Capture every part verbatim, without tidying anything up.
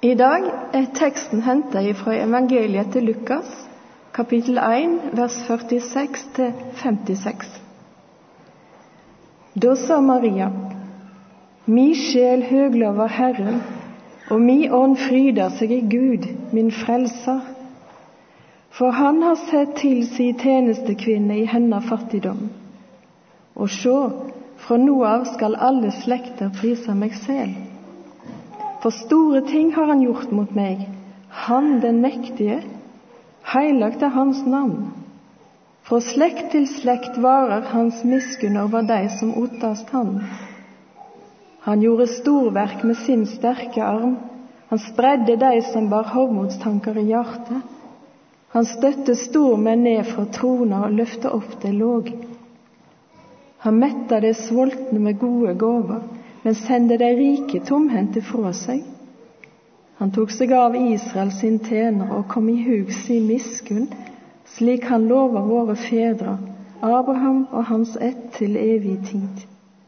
I dag er teksten hentet fra evangeliet til Lukas, kapittel én, vers førtiseks til femtiseks. Da sa Maria: «Mi sjel høglover Herren, og mi ånd fryder seg i Gud, min frelser. For han har sett til si tjenestekvinne i hennes fattigdom. Og sjå, fra nå av skal alle slekter prise meg sel. For store ting har han gjort mot meg, han den mektige, heilagt er hans navn. Fra slekt til slekt varer hans miskunn over de som ottast han. Han gjorde storverk med sin sterke arm, han spredde de som bar hovmodstanker i hjertet. Han støtte stormenn ned fra trona og løfte opp det låg. Han metta de svoltne med gode gåver, men sendte de rike tomhendte fra seg. Han tok seg av Israel sin tjener og kom i hug sin miskunn, slik han lover våre fedre, Abraham og hans ett til evig tid.»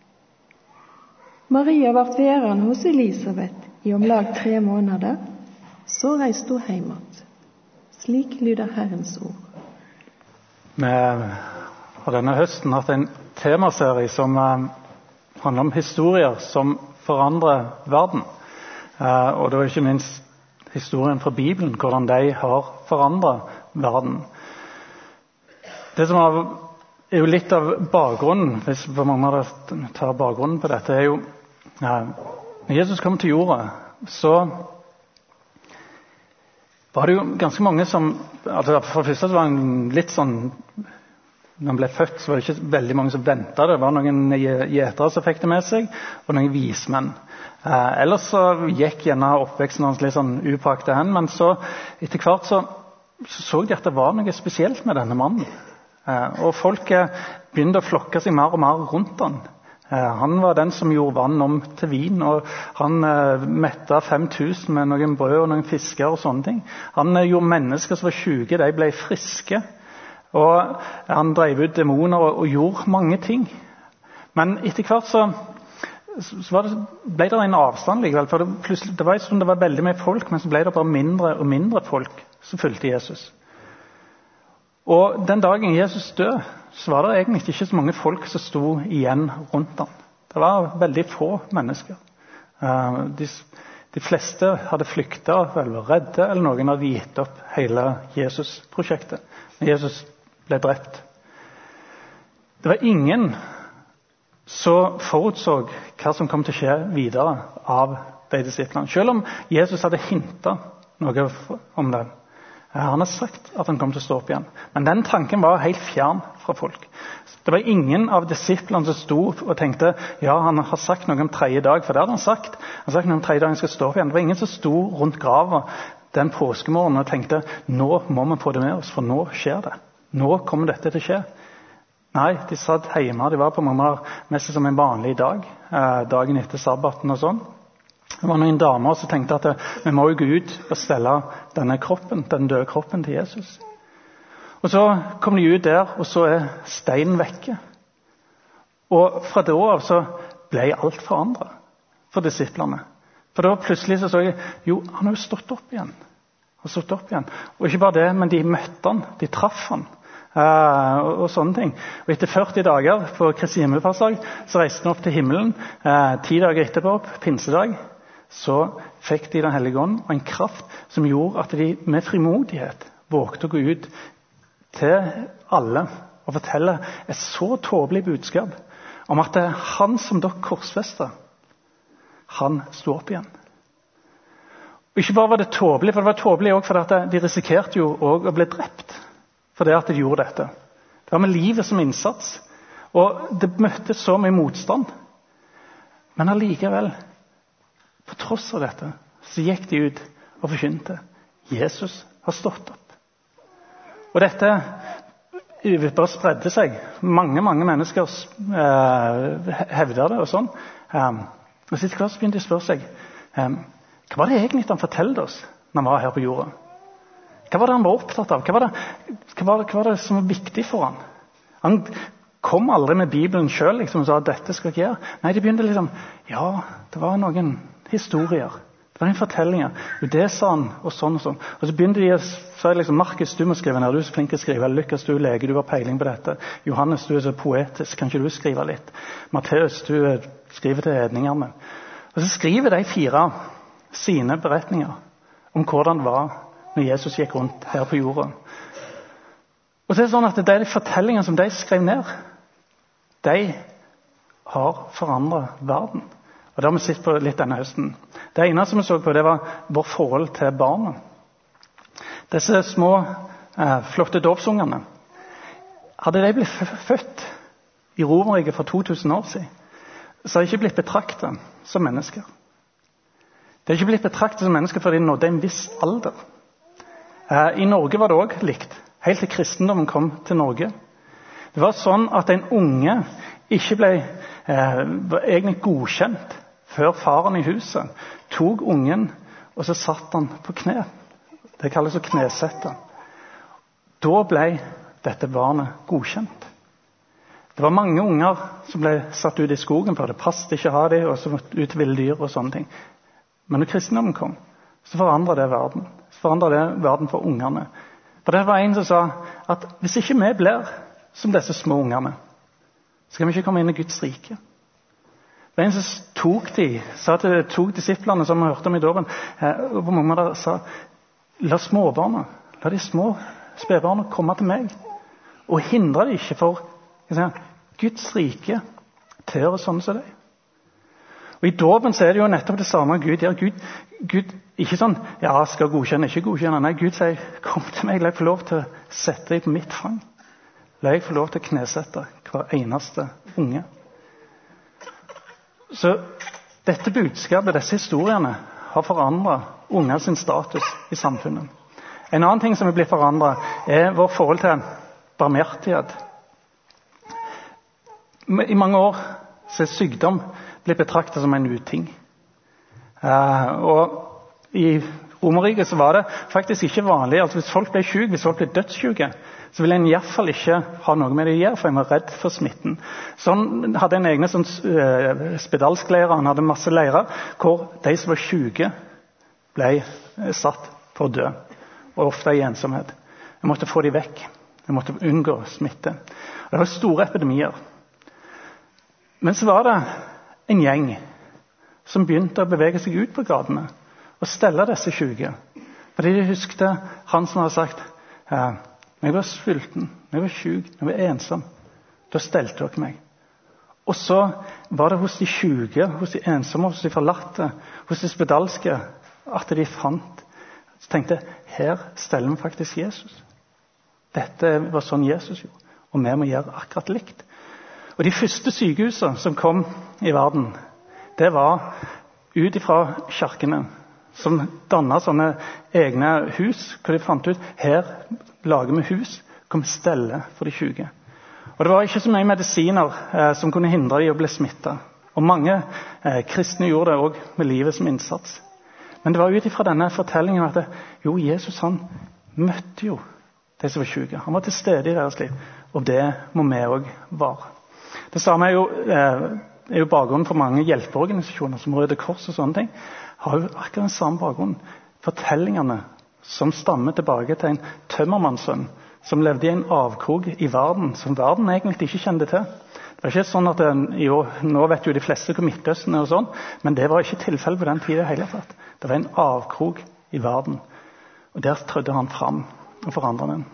Maria vart værende hos Elisabeth i om lag tre måneder, så reiste hun hjem. Slik lyder Herrens ord. Vi har denne høsten hatt en temaserie som eh, handler om historier som forandrer verden. Eh, og det var ikke minst historien fra Bibelen, hvordan de har forandret verden. Det som er, er jo litt av bakgrunnen, hvis mange av dere tar bakgrunnen på dette, er jo eh, når Jesus kom til jorda, så var det jo ganske mange som, altså for det første var han litt sånn, når han ble født, så var det ikke veldig mange som ventet. Det var noen gjetere som fikk det med seg, og noen vismenn. Eh, ellers så gikk gjerne oppveksten hans litt sånn upaktet hen, men så etter hvert så, så så de at det var noe spesielt med denne mannen. Eh, og folk begynte å flokke seg mer og mer rundt han. Eh, han var den som gjorde vann om til vin, og han eh, mettet fem tusen med noen brød og noen fisker og sånne ting. Han eh, gjorde mennesker som var syke, de ble friske. Og han drev ut dæmoner og, og gjorde mange ting. Men etter hvert så, så var det, ble det en avstand likevel. For det, plutselig, det var som det var veldig mye folk, men så ble det bare mindre og mindre folk som fulgte Jesus. Og den dagen Jesus døde, så var det egentlig ikke så mange folk som sto igjen rundt ham. Det var veldig få mennesker. Uh, de, de fleste hadde flyktet, eller var redde, eller noen hadde gitt opp hele Jesus-prosjektet. Men Jesus ble drept. Det var ingen som forutså hva som kom til å skje videre av de disiplene. Selv om Jesus hadde hintet noe om det. Han har sagt at han kom til å stå opp igjen. Men den tanken var helt fjern fra folk. Det var ingen av disiplene som sto og tenkte, ja, han har sagt noe om tredje dag, for det hadde han sagt. Han har sagt noe om tredje dag han skal stå opp igjen. Det var ingen som sto rundt grava den påskemorgenen og tenkte, nå må vi få det med oss, for nå skjer det. Nå kommer dette til å skje. Nei, de satt hjemme, de var på mange mest som en vanlig dag, eh, dagen etter sabbaten og sånn. Det var noen damer som tenkte at vi må jo gå ut og stelle denne kroppen, den døde kroppen til Jesus. Og så kom de ut der, og så er steinen vekke. Og fra da av så ble alt forandret for disiplene. For da plutselig så så jeg, jo, han har jo stått opp igjen. Han har stått opp igjen. Og ikke bare det, men de møtte han, de traff han. Uh, og, og sånne ting. Og etter førti dager på Kristi himmelfartsdag, så reiste han opp til himmelen. Uh, ti dager etterpå, pinsedag, så fikk de den hellige ånd og en kraft som gjorde at de med frimodighet vågte å gå ut til alle og fortelle et så tåpelig budskap om at det er han som dere korsfester, han sto opp igjen. Og ikke bare var det tåpelig, for det var tåpelig også fordi at de risikerte jo også å bli drept for det at de gjorde dette. Det var med livet som innsats, og det møtte så mye motstand. Men allikevel, på tross av dette, så gikk de ut og forkynte. Jesus har stått opp. Og dette bare spredde seg. Mange, mange mennesker eh, hevder det og sånn. Um, og så etter hvert begynte de å spørre seg, um, hva var det egentlig han fortalte oss når han var her på jorda? Hva var det han var opptatt av? Hva var det, hva var det, hva var det som var viktig for han? Han kom aldri med Bibelen selv liksom, og sa at dette skal jeg gjøre. Nei, de begynte liksom, ja, det var noen historier Det var en fortelling. Jo, det sa han, og sånn og sånn. Og så begynte de å si liksom, Markus, du må skrive ned, du er så flink til å skrive. Lukas, du er lege, du har peiling på dette. Johannes, du er så poetisk, kan ikke du skrive litt? Matteus, du skriver til hedningene. Og så skriver de fire sine beretninger om hvordan det var når Jesus gikk rundt her på jorda. Og så er det sånn at det er de fortellingene som de skrev ned, de har forandret verden. Og det har vi sett på litt denne høsten. Det ene som vi så på, det var vår forhold til barna. Disse små, eh, flotte dåpsungene. Hadde de blitt født i Romerriket for to tusen år siden, så har de ikke blitt betraktet som mennesker. De har ikke blitt betraktet som mennesker fordi de nådde en viss alder. Eh, I Norge var det også likt, helt til kristendommen kom til Norge. Det var sånn at en unge ikke ble eh, var egentlig godkjent før faren i huset tok ungen, og så satt han på kne. Det kalles å knesette. Da ble dette barnet godkjent. Det var mange unger som ble satt ut i skogen, for det passet ikke å ha dem, og så ut ville dyr og sånne ting. Men når kristendommen kom, så forandret det verden. Så forandret det verden for ungene. For det var en som sa at hvis ikke vi blir som disse små ungene, så kan vi ikke komme inn i Guds rike. Det var en som tok de, sa til tok disiplene som vi hørte om i dåpen, og på mange måter sa, la småbarna, la de små spedbarna komme til meg, og hindre de ikke for si, Guds rike til å sånn som det. Og i dåpen så er det jo nettopp det samme. Gud gjør Gud, Gud ikke sånn, ja, skal godkjenne, ikke godkjenne. Nei, Gud sier, kom til meg, la jeg få lov til å sette deg på mitt fang. La jeg få lov til å knesette hver eneste unge. Så dette budskapet, disse historiene, har forandret unger sin status i samfunnet. En annen ting som er blitt forandret, er vår forhold til barmhjertighet. I mange år så er sykdom blitt betraktet som en uting. Uh, og i Romerriket så var det faktisk ikke vanlig. Altså hvis folk ble syke, hvis folk ble dødssyke, så ville en i hvert fall ikke ha noe med det å gjøre, for en var redd for smitten. Så han hadde en egen sånn, uh, spedalskleirer, han hadde masse leirer, hvor de som var syke ble uh, satt for å dø, og ofte i ensomhet. Jeg måtte få dem vekk. Jeg måtte unngå smitte. Og det var store epidemier. Men så var det en gjeng som begynte å bevege seg ut på gatene og stelle disse syke. Fordi de huskte han som hadde sagt, eh, når jeg var sulten, når jeg var syk, når jeg var ensom, da stelte dere meg. Og så var det hos de syke, hos de ensomme, hos de forlatte, hos de spedalske, at de fant, så tenkte jeg, her steller vi faktisk Jesus. Dette var sånn Jesus gjorde, og vi må gjøre akkurat likt. Og de første sykehusene som kom i verden, det var ut fra kirkene, som dannet sånne egne hus, hvor de fant ut, her lager vi hus, kan vi stelle for de syke. Og det var ikke så mye medisiner eh, som kunne hindre de å bli smittet. Og mange eh, kristne gjorde det også med livet som innsats. Men det var ut fra denne fortellingen at det, jo, Jesus han møtte jo de som var syke. Han var til stede i deres liv, og det må vi også være. Det samme er jo, eh, er jo bakgrunnen for mange hjelpeorganisasjoner, som Røde Kors og sånne ting, har jo akkurat den samme bakgrunnen. Fortellingene som stammer tilbake til en tømmermannssønn, som levde i en avkrog i verden, som verden egentlig ikke kjente til. Det var ikke sånn at den, jo, nå vet jo de fleste hvor Midtøsten er og sånn, men det var ikke tilfelle på den tiden i hele tatt. Det var en avkrog i verden, og der trødde han fram og forandret den.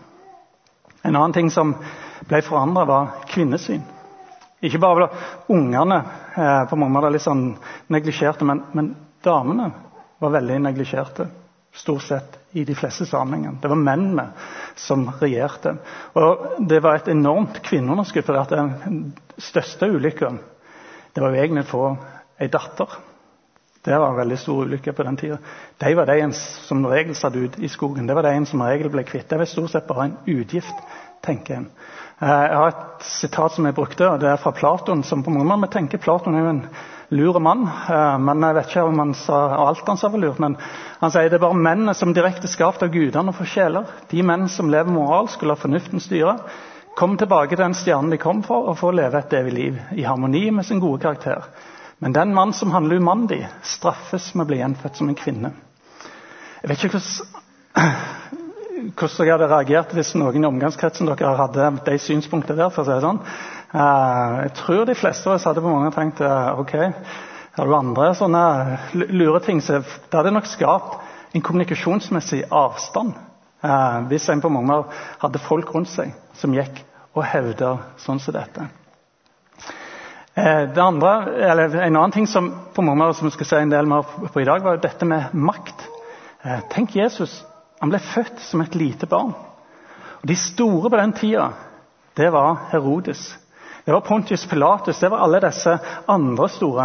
En annen ting som ble forandret var kvinnesyn. Ikke bare var det ungene eh, på mange måter litt sånn neglisjerte, men, men damene var veldig neglisjerte, stort sett i de fleste sammenhenger. Det var mennene som regjerte. Og det var et enormt kvinneunderskudd, for at den største ulykken, det var jo egentlig å få en datter. Det var en veldig stor ulykke på den tiden. De var de en som regel satt ut i skogen. Det var de en som regel ble kvitt. Det var stort sett bare en utgift, tenker jeg. Jeg har et sitat som jeg brukte, og det er fra Platon, som på mange måter vi tenker Platon er jo en lure mann, men jeg vet ikke om han sa alt han sa var lurt, men han sier det er bare mennene som direkte skapt av gudene og for sjeler. De menn som lever moralsk og lar fornuften styre, kom tilbake til den stjernen de kom for, og få leve et evig liv i harmoni med sin gode karakter. Men den mann som handler umandig, straffes med å bli gjenfødt som en kvinne. Jeg vet ikke hvordan, hvordan jeg hadde reagert hvis noen i omgangskretsen dere hadde de synspunktene der, for å si det sånn. Jeg tror de fleste av oss hadde på mange tenkt, ok, har du andre sånne lure ting, så det hadde nok skapt en kommunikasjonsmessig avstand. Hvis en på mange hadde folk rundt seg som gikk og hevdet sånn som dette. Det andre, eller en annen ting som på mange måter som vi skal se en del mer på i dag, var dette med makt. Tenk Jesus, han ble født som et lite barn. Og de store på den tida, det var Herodes. Det var Pontius Pilatus, det var alle disse andre store.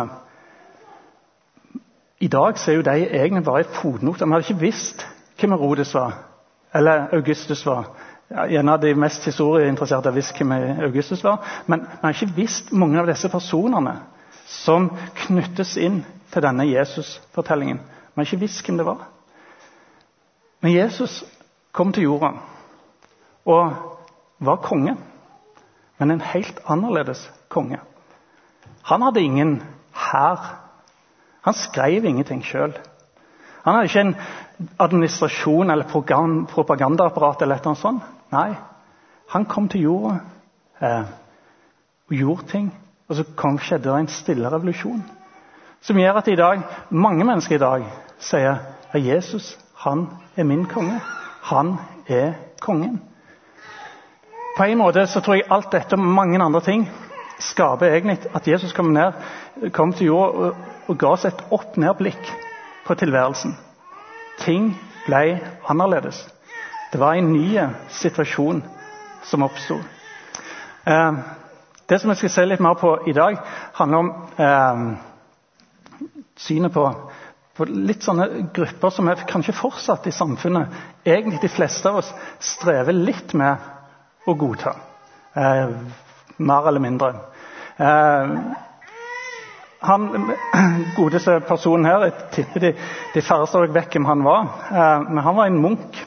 I dag så er jo de egentlig bare et fotnote. Man hadde ikke visst hvem Herodes var, eller Augustus var. Ja, en av de mest historieinteresserte har visst hvem Augustus var, men man har ikke visst mange av disse personene som knyttes inn til denne Jesus-fortellingen. Man har ikke visst hvem det var. Men Jesus kom til jorda og var konge, men en helt annerledes konge. Han hadde ingen hær. Han skrev ingenting selv. Han hadde ikke en administrasjon eller propagandaapparat eller noe sånt. Nei, han kom til jorda eh, og gjorde ting, og så kom, skjedde det en stille revolusjon, som gjør at i dag, mange mennesker i dag sier at Jesus, han er min konge. Han er kongen. På en måte så tror jeg alt dette og mange andre ting skaper egentlig at Jesus kom, ned, kom til jorda og, og ga oss et opp-ned-blikk på tilværelsen. Ting ble annerledes. Det var en ny situasjon som oppstod. Eh, det som jeg skal se litt mer på i dag, handler om eh, synet på, på litt sånne grupper som er kanskje fortsatt i samfunnet. Egentlig de fleste av oss strever litt med å godta. Eh, mer eller mindre. Eh, Han, godeste personen her, jeg tipper de, de færreste av vet hvem han var, eh, men han var en munk.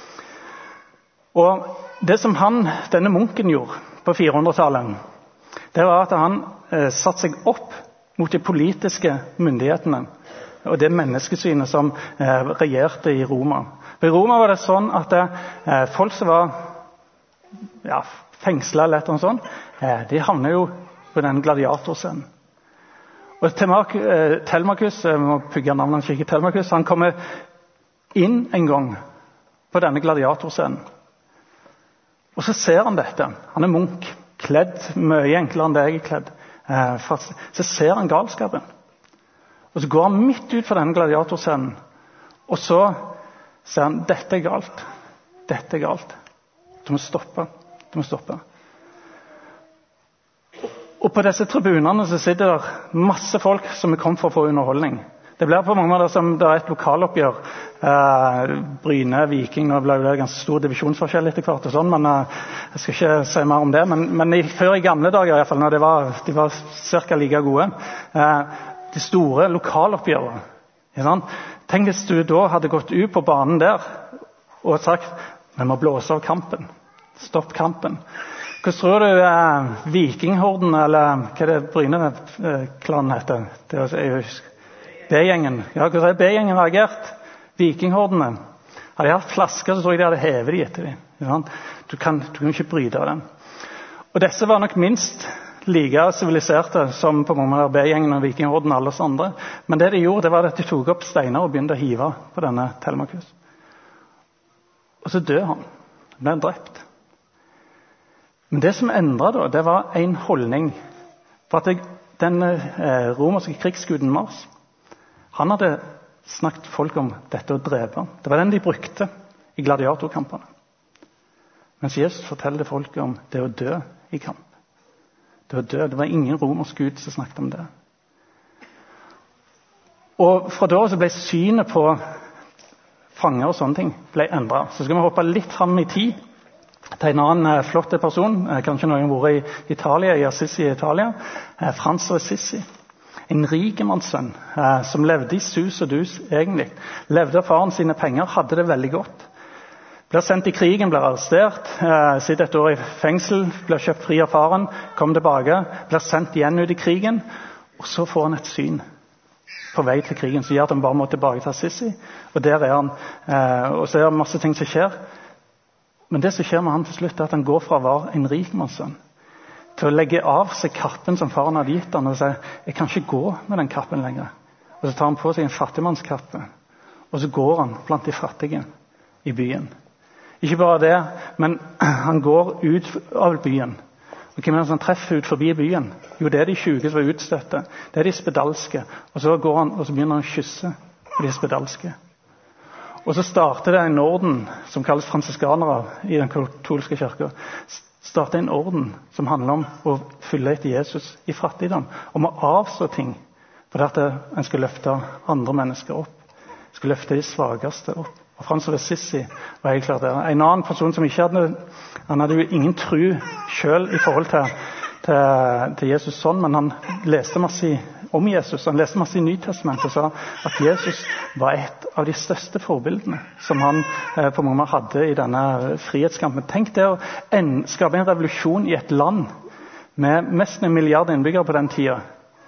Og det som han, denne munken gjorde på firehundretallet, det var at han eh, satte seg opp mot de politiske myndighetene og det menneskesynet som eh, regjerte i Roma. I Roma var det sånn at eh, folk som var ja, fengslet eller noe sånt, eh, de havnet jo på den gladiatorscenen. Og Telemachus, jeg må pugge navnet hans ikke Telemachus, han kommer inn en gang på denne gladiatorscenen. Og så ser han dette. Han er munk, kledd mye enklere enn det jeg er kledd. Så ser han galskapen. Og så går han midt ut for denne gladiatorscenen. Og så ser han, dette er galt. Dette er galt. Du må stoppe. Du må stoppe. Og på disse tribunene så sitter det masse folk som er kommet for å få underholdning. Det blir på mange måter som det er et lokaloppgjør. Eh, Bryne, Viking, nå ble det ganske stor divisjonsforskjell etter hvert og sånn, men eh, jeg skal ikke si mer om det. Men, men i, før i gamle dager i hvert fall, når de var, de var cirka like gode, eh, de store lokaloppgjørene. Ja, tenk hvis du da hadde gått ut på banen der og sagt, vi må blåse av kampen. Stopp kampen. Hvordan tror du eh, Vikinghorden, eller hva er det Bryne-klanen heter? Det er, jeg husker. B-gjengen. Ja, hvordan har B-gjengen reagert? Vikinghordene. Hadde de hatt flasker, så tror jeg de hadde hevet de etter dem. Du kan, du kan ikke bryte av dem. Og disse var nok minst like siviliserte som på mange måter B-gjengen og Vikinghorden og alle oss andre. Men det de gjorde, det var at de tok opp steiner og begynte å hive på denne Telemachus. Og så døde han. Han ble drept. Men det som endret da, det var en holdning. For at jeg, den eh, romerske krigsguden Mars, han hadde snakket folk om dette å drepe. Det var den de brukte i gladiatorkampene. Mens Jesus forteller folk om det å dø i kamp. Det å dø, det var ingen romersk gud som snakket om det. Og fra da så ble synet på fanger og sånne ting ble endret. Så skal vi hoppe litt frem i tid. Det er en annen flott person, kanskje noen har vært i Italia, i Assisi i Italia, Frans av Assisi. En rikemannssønn som levde i sus og dus egentlig. Levde av faren sine penger, hadde det veldig godt. Ble sendt i krigen, ble arrestert, sitter et år i fengsel, ble kjøpt fri av faren, kom tilbake, ble sendt igjen ut i krigen, Og så får han et syn på vei til krigen, så gjør at han bare må tilbake til Assisi. Og der er han, eh, og så er det masse ting som skjer. Men det som skjer med han til slutt, er at han går fra å være en rikmannssønn til å legge av seg kappen som faren hadde gitt han, og si, jeg kan ikke gå med den kappen lenger. Og så tar han på seg en fattigmannskappe, og så går han blant de fattige i byen. Ikke bare det, men han går ut av byen. Og hvem er det som treffer ut forbi byen? Jo, det er de syke som er utstøtte. Det er de spedalske. Og så går han, og så begynner han å kysse på de spedalske. Og så starter det en orden som kalles fransiskanere i den katolske kirken. Starter en orden som handler om å følge etter Jesus i fattigdom. Om å avstå ting. For at en skal løfte andre mennesker opp. Skal løfte de svageste opp. Og Frans av Assisi var helt klart der. En annen person som ikke hadde, han hadde jo ingen tro selv i forhold til, til, til Jesus sånn, men han leste masse om Jesus. Han leste masse i Nytestamentet og sa at Jesus var et av de største forbildene som han eh, på mange måter hadde i denne frihetskampen. Tenk det å en, skape en revolusjon i et land med mest en milliard innbyggere på den tida.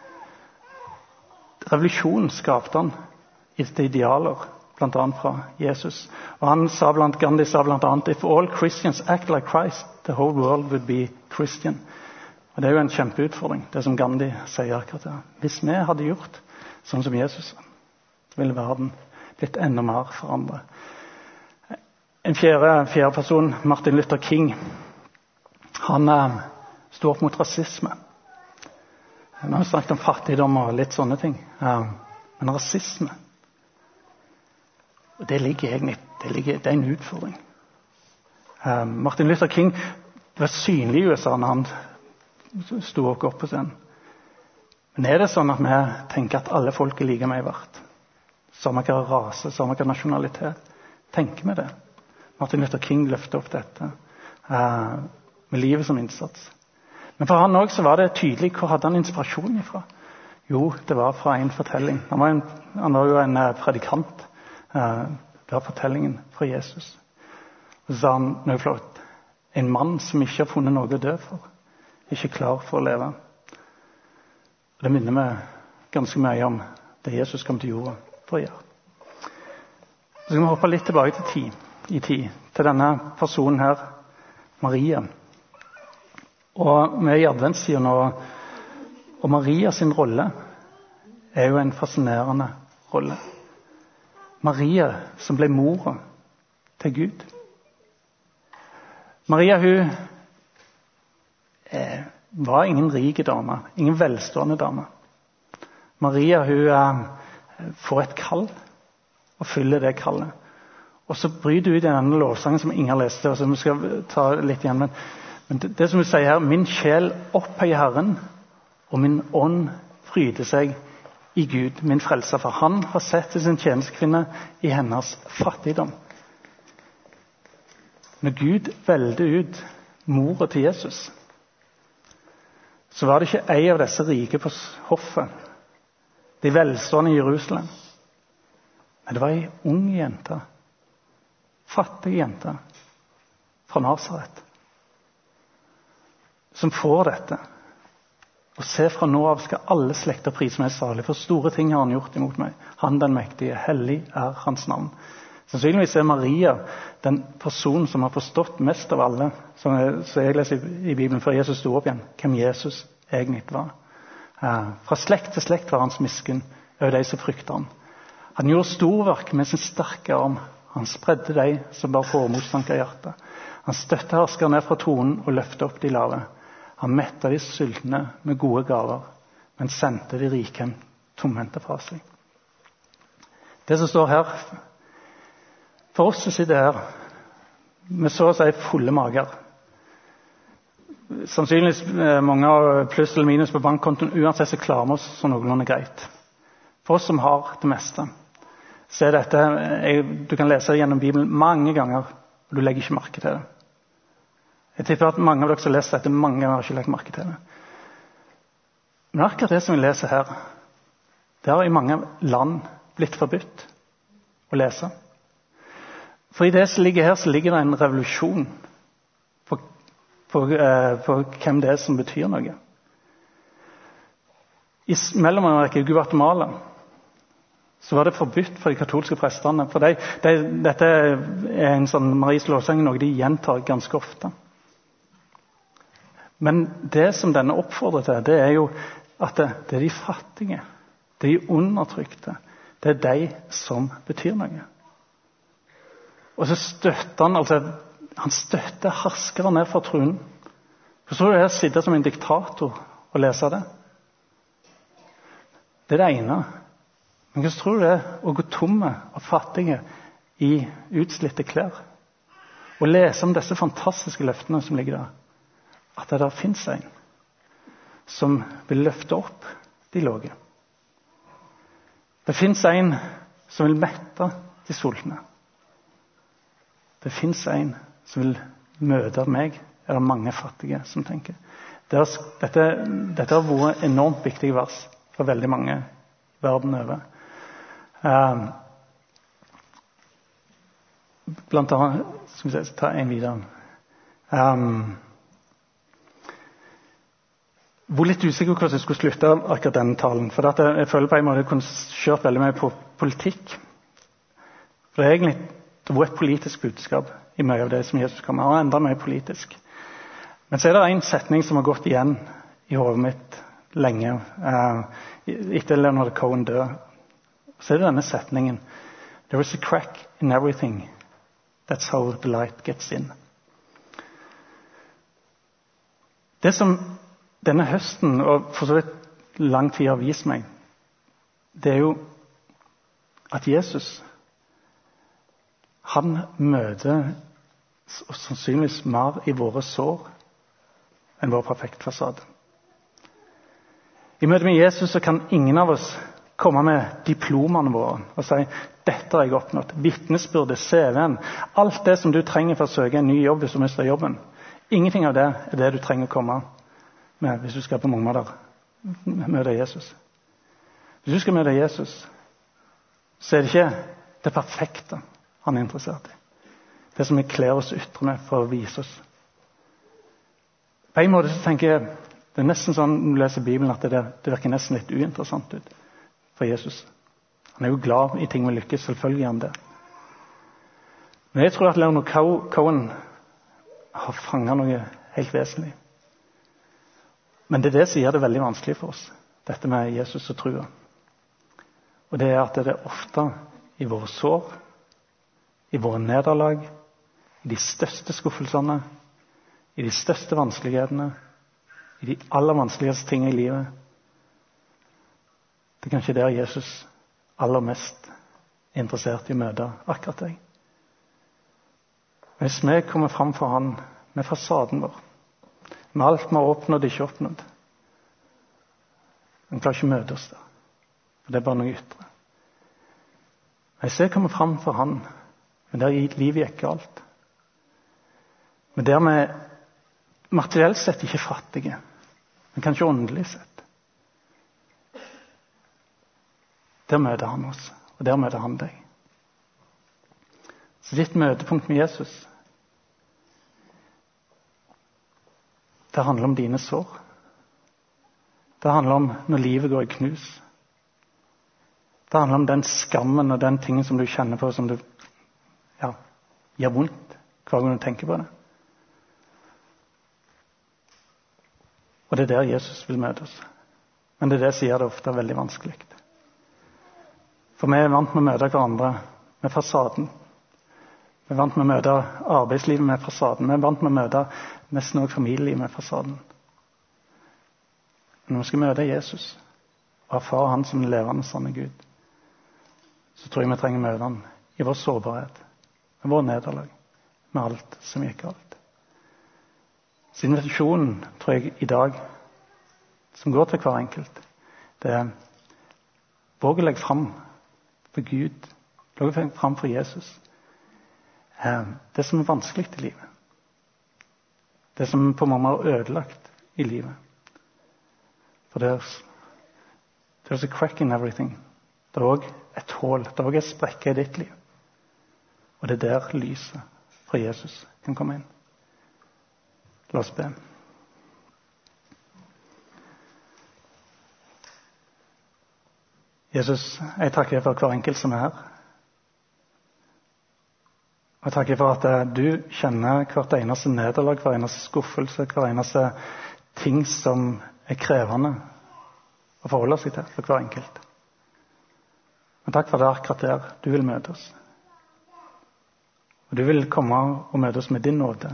Revolusjonen skapte han etter idealer, blant annet fra Jesus. Og han sa blant, Gandhi sa blant annet, if all Christians act like Christ, the whole world would be Christian. Og det er jo en kjempeutfordring, det som Gandhi sier akkurat det. Hvis vi hadde gjort sånn som Jesus, så ville verden blitt enda mer forandret. En fjerde, fjerde person, Martin Luther King, han eh, stod opp mot rasisme. Nå har vi snakket om fattigdom og litt sånne ting. Eh, men rasisme, og det ligger egentlig, det, ligger, det er en utfordring. Eh, Martin Luther King var synlig i U S A når han stod opp på scenen. Men er det sånn at vi tenker at alle folk er like mye verdt? Samme hva rase, samme hva nasjonalitet. Tenker vi det? Martin Luther King løftet opp dette eh, med livet som innsats. Men for han også var det tydelig hvor hadde han inspirasjon ifra. Jo, det var fra en fortelling. Han var, en, han var jo en predikant. Eh, det var fortellingen fra Jesus. Og så sa han noe flott. En mann som ikke har funnet noe å dø for. Ikke klar for å leve. Det minner meg ganske mye om det Jesus kom til jorda for å gjøre. Så skal vi hoppe litt tilbake til tid, i tid, til denne personen her, Maria. Og vi er i adventstiden, og, og Maria sin rolle er jo en fascinerende rolle. Maria som ble mora til Gud. Maria, hun eh, var ingen rike dame, ingen velstående dame. Maria, hun eh, får et kall og fyller det kallet. Og så bryter hun ut i denne lovsangen som Inger leste, og så vi skal ta litt igjen. Men, men det, det som hun sier her, min sjel opphøyer Herren, og min ånd fryder seg i Gud, min frelser. For han har sett til sin tjenestekvinne i hennes fattigdom. Når Gud velger ut mora til Jesus, så var det ikke ei av disse rike på hoffet, de velstående i Jerusalem. Men det var ei ung jente, fattig jente, fra Nazaret, som får dette. Og se, fra nå av skal alle slekter prise meg salig, for store ting har han gjort imot meg. Han den mektige, hellig er hans navn. Sannsynligvis er Maria den personen som har forstått mest av alle, som jeg, så jeg leser i Bibelen før Jesus stod opp igjen, hvem Jesus egentlig var. Eh, fra slekt til slekt var hans miskunn over de som frykter han. Han gjorde storverk med sin sterke arm. Han spredde de som bare får motstanker i hjertet. Han støtte hersker ned fra tronen og løfte opp de lave. Han mettet de sultne med gode gaver, men sendte de rike tomhendte fra seg. Det som står her, for oss som sitter her, med så å si fulle mager, sannsynligvis mange pluss eller minus på bankkontoen, uansett så klarer vi oss så noenlunde greit. For oss som har det meste, så er dette, jeg, du kan lese det gjennom Bibelen mange ganger, og du legger ikke merke til det. Jeg tipper at mange av dere som har lest dette mange ganger har ikke lagt merke til det. Men akkurat det som vi leser her, det har i mange land blitt forbudt å lese. For i det som ligger her, så ligger det en revolusjon på, på, eh, på hvem det er som betyr noe. I Mellom-Amerika, i Guatemala, så var det forbudt for de katolske prestene. For de, de, dette er en sånn Maries lovsang, noe de gjentar ganske ofte. Men det som denne oppfordrer til, det er jo at det, det er de fattige, det er de undertrykte, det er de som betyr noe. Og så støtter han, altså, han støtter herskere ned fra tronen. Forstår du det? Sitte som en diktator og lese det. Det er det ene. Men hva tror du det er å gå tomme av fattige i utslitte klær? Og lese om disse fantastiske løftene som ligger der. At det der finnes en som vil løfte opp de lave. Det finnes en som vil mette de sultne. Det finnes en som vil møte meg, er det mange fattige som tenker. Det er, dette, dette har vært enormt viktige vers for veldig mange verden over. Um, blant annet, skal vi se, ta en videre. Um, Jeg var litt usikker på hvordan jeg skulle slutte akkurat denne talen, for at jeg, jeg føler på en måte jeg kunne kjørt veldig mye på politikk. For det er egentlig det var et politisk budskap i mye av det som Jesus kom med, og enda mye politisk. Men så er det en setning som har gått igjen i hodet mitt lenge, uh, etter Leonard Cohen død. Så er det denne setningen: There is a crack in everything. That's how the light gets in. Det som denne høsten, og for så vidt lang tid har vist meg, det er jo at Jesus, han møter sannsynligvis mer i våre sår enn vår perfekt fasade. I møte med Jesus så kan ingen av oss komme med diplomene våre og si, dette har jeg oppnådd, vitnesbyrdet, C V-en, alt det som du trenger for å søke en ny jobb hvis du mister jobben. Ingenting av det er det du trenger å komme med hvis du skal på mange måter møte Jesus. Hvis du skal møte Jesus, så er det ikke det perfekte han er interessert i. Det som vi kler oss ytre med for å vise oss. På en måte så tenker jeg, det er nesten sånn når du leser Bibelen, at det, det virker nesten litt uinteressant ut for Jesus. Han er jo glad i ting vi lykkes, selvfølgelig er han det. Men jeg tror at Leonard Cohen har fanget noe helt vesentlig. Men det er det som gjør det veldig vanskelig for oss, dette med Jesus og trua. Og det er at det er ofte i våre sår, i våre nederlag, i de største skuffelsene, i de største vanskelighetene, i de aller vanskeligste tingene i livet. Det er kanskje der Jesus aller mest er interessert i å møte akkurat deg. Hvis vi kommer fram for han med fasaden vår, med alt vi har oppnådd og ikke oppnådd, han klarer ikke å møte oss der, for det er bare noe ytre. Hvis jeg kommer fram for han, men der livet gikk galt, men der vi materielt sett ikke fattige, men kanskje åndelig sett, der møter han oss, og der møter han deg. Så ditt møtepunkt med Jesus, det handler om dine sår. Det handler om når livet går i knus. Det handler om den skammen og den tingen som du kjenner på, som du ja, gjør vondt hver gang du tenker på det. Og det er der Jesus vil møte oss. Men det er det som gjør det ofte veldig vanskelig. For vi er vant med å møte hverandre med fasaden. Vi er vant med å møte arbeidslivet med fasaden. Vi er vant med å møte nesten også familielivet med fasaden. Men når vi skal møte Jesus og erfare han som en levende sanne Gud, så tror jeg vi trenger å møte han i vår sårbarhet, med vår nederlag, med alt som gikk galt. Så invitasjonen, tror jeg, i dag, som går til hver enkelt, det er våg å legge frem for Gud, våg å legge frem for Jesus, det som er vanskelig i livet. Det som på mange måter er ødelagt i livet. For there's, there's a crack in everything. Det er også et hål, det er også et sprekke i ditt liv. Og det er der lyset fra Jesus kan komme inn. La oss be. Jesus, jeg takker for hver enkelt som er her. Og jeg takker for at du kjenner hvert eneste nederlag, hver eneste skuffelse, hver eneste ting som er krevende å forholde seg til for hver enkelt. Og takk for det akkurat der du vil møte oss. Og du vil komme og møte oss med din nåde.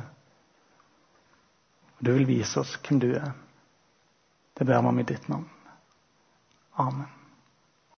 Og du vil vise oss hvem du er. Det ber vi om i ditt navn. Amen.